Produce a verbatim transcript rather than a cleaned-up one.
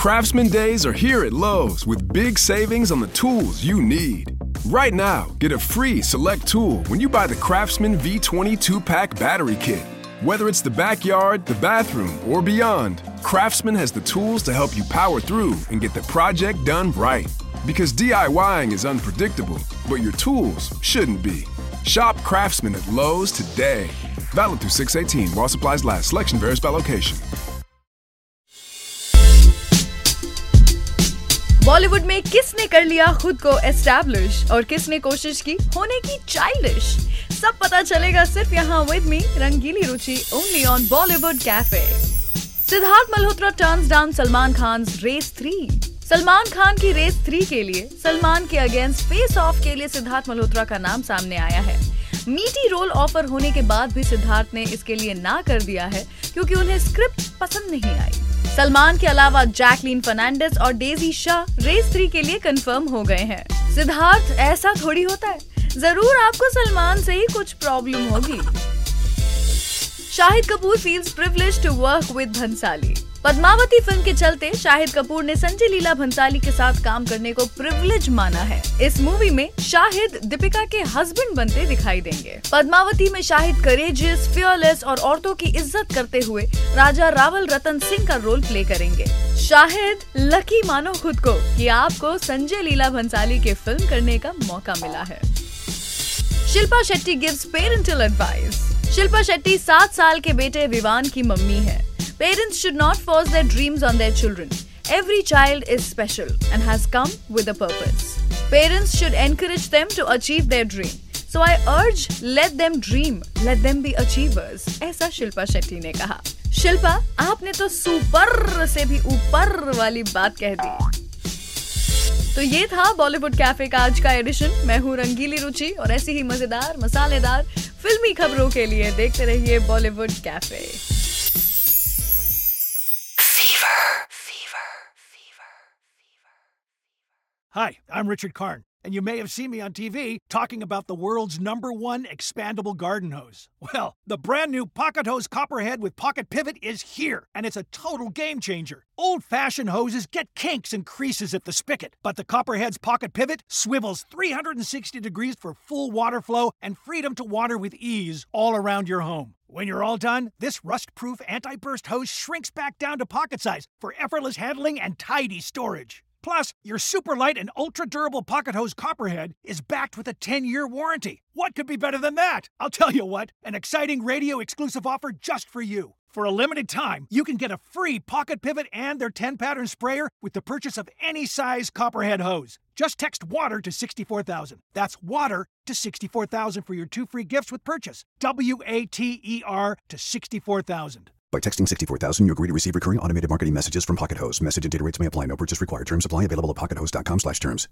Craftsman Days are here at Lowe's with big savings on the tools you need. Right now, get a free select tool when you buy the Craftsman V twenty two-pack battery kit. Whether it's the backyard, the bathroom, or beyond, Craftsman has the tools to help you power through and get the project done right. Because DIYing is unpredictable, but your tools shouldn't be. Shop Craftsman at Lowe's today. Valid through six eighteen while supplies last. Selection varies by location. Bollywood में किसने कर लिया खुद को establish और किसने कोशिश की होने की चाइल्डिश, सब पता चलेगा सिर्फ यहाँ with me Rangili Ruchi only on Bollywood Cafe. Siddharth Malhotra turns down Salman Khan Race three. Salman Khan की रेस थ्री के लिए सलमान के अगेंस्ट फेस ऑफ के लिए सिद्धार्थ मल्होत्रा का नाम सामने आया है। मीटी रोल ऑफर होने के बाद भी सिद्धार्थ ने इसके लिए ना कर दिया है क्योंकि उन्हें स्क्रिप्ट पसंद नहीं आई। सलमान के अलावा जैकलीन फर्नांडिस और डेजी शाह रेस थ्री के लिए कंफर्म हो गए हैं। सिद्धार्थ ऐसा थोड़ी होता है, जरूर आपको सलमान से ही कुछ प्रॉब्लम होगी। Shahid Kapoor feels privileged to work with Bhansali. Padmavati film के चलते शाहिद कपूर ने संजय लीला भंसाली के साथ काम करने को प्रिविलेज माना है। इस मूवी में शाहिद दीपिका के हस्बैंड बनते दिखाई देंगे। पद्मावती में शाहिद करेजियस, फियरलेस और औरतों की इज्जत करते हुए राजा रावल रतन सिंह का रोल प्ले करेंगे। शाहिद लकी मानो खुद को कि आपको संजय लीला भंसाली के फिल्म करने का मौका मिला है। Shilpa Shetty gives parental advice. Shilpa Shetty सात साल के बेटे विवान की मम्मी है। Parents should not force their dreams on their children. Every child is special and has come with a purpose. Parents should encourage them to achieve their dream. So I urge, let them dream, let them be achievers. ऐसा शिल्पा शेट्टी ने कहा। शिल्पा, आपने तो super से भी ऊपर वाली बात कह दी। तो ये था बॉलीवुड कैफे का आज का एडिशन। मैं हूँ रंगीली रुचि और ऐसी ही मजेदार मसालेदार फिल्मी खबरों के लिए देखते रहिए Bollywood Cafe. Hi, I'm Richard Karn, and you may have seen me on T V talking about the world's number one expandable garden hose. Well, the brand new Pocket Hose Copperhead with Pocket Pivot is here, and it's a total game changer. Old-fashioned hoses get kinks and creases at the spigot, but the Copperhead's Pocket Pivot swivels three hundred sixty degrees for full water flow and freedom to water with ease all around your home. When you're all done, this rust-proof anti-burst hose shrinks back down to pocket size for effortless handling and tidy storage. Plus, your super light and ultra durable Pocket Hose Copperhead is backed with a ten-year warranty. What could be better than that? I'll tell you what, an exciting radio exclusive offer just for you. For a limited time, you can get a free Pocket Pivot and their ten pattern sprayer with the purchase of any size Copperhead hose. Just text WATER to sixty-four thousand. That's WATER to sixty-four thousand for your two free gifts with purchase. W A T E R to sixty-four thousand. By texting sixty-four thousand, you agree to receive recurring automated marketing messages from Pocket Hose. Message and data rates may apply. No purchase required. Terms apply. Available at pocket hose dot com slash terms.